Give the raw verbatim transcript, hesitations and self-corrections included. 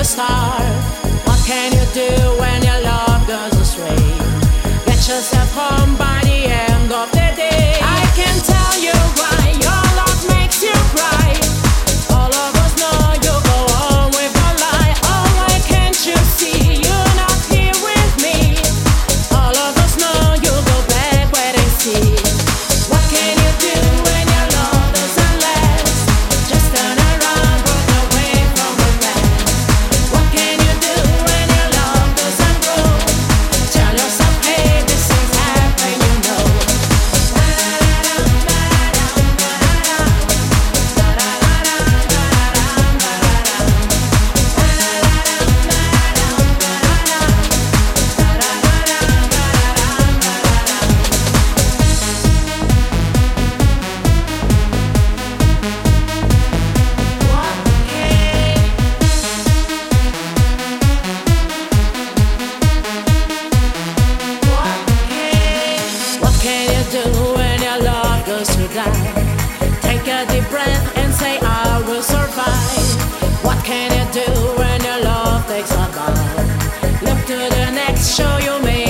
star. What can you do when your love goes astray? Get yourself home by the end of the day. I can tell you why your love makes you cry. All of us know you go on with a lie. Oh, why can't you see you're not here with me? All of us know you go back where they see. What can you do when your love doesn't last? Just turn around, run away from the past. What can you do when your love doesn't grow? Tell yourself, hey, this is happening, you know. What can you do when your love goes to die? Take a deep breath and say, I will survive. What can you do when your love takes a bow? Look to the next show you may